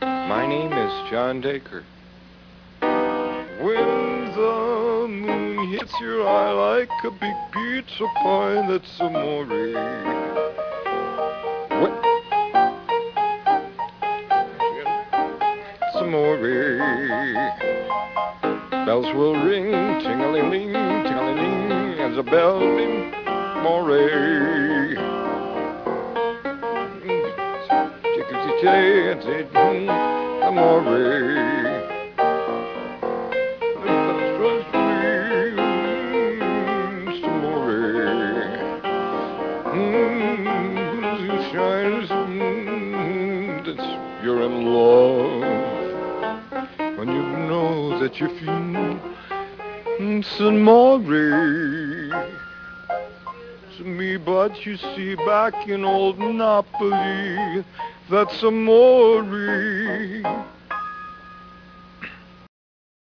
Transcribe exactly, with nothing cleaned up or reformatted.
My name is John Dacre. When the moon hits your eye like a big pizza pie, that's amore. What? It's amore. Bells will ring, ting-a-ling-ling, ting-a-ling-ling, as a bell ring, more. Amore. You're in love when you know that you feel it's amore to me, but you see back in old Napoli, that's amore.